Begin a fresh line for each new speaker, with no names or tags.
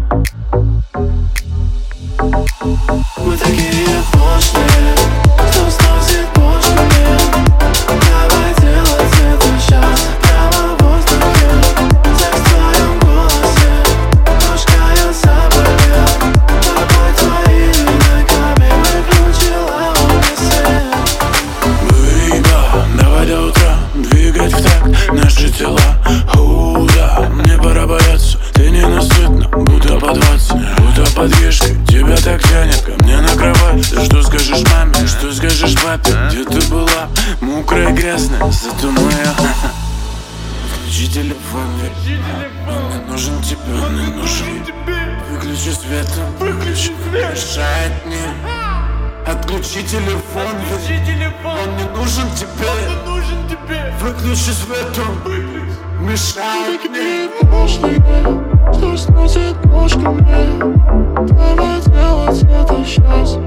Мы такие пошлые, что сносит бошками. Давай делать это сейчас, прямо в воздухе. Секс в твоем голосе, ножка я заболел. Тобой твоими ногами выключила унисон.
Бэйба, давай до утра двигать в такт наши тела. Да, мне пора бояться, ты ненасытна, будто под 20, будто под вешкой. Тебя так тянет ко мне на кровать. Ты что скажешь маме, что скажешь папе? Где ты была, мокрая, грязная, зато моя. Включи телефон, он не нужен тебе, он не нужен. Выключи свет, выключи, мешает мне. Отключи телефон, он не нужен тебе. Выключи свет, он мешает мне.
Пошлые, что сносит ножками. Давай делать это сейчас.